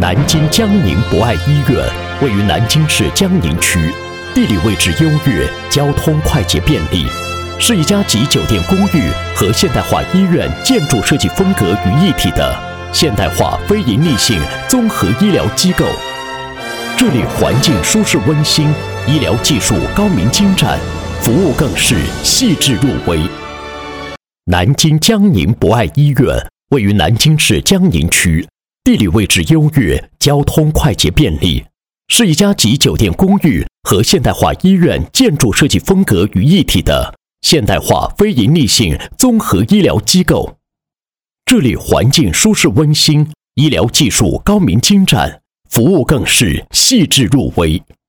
南京江宁博爱医院位于南京市江宁区，地理位置优越，交通快捷便利，是一家集酒店公寓和现代化医院建筑设计风格于一体的现代化非营利性综合医疗机构。这里环境舒适温馨，医疗技术高明精湛，服务更是细致入微。南京江宁博爱医院位于南京市江宁区，地理位置优越，交通快捷便利，是一家集酒店公寓和现代化医院建筑设计风格于一体的现代化非营利性综合医疗机构。这里环境舒适温馨，医疗技术高明精湛，服务更是细致入微。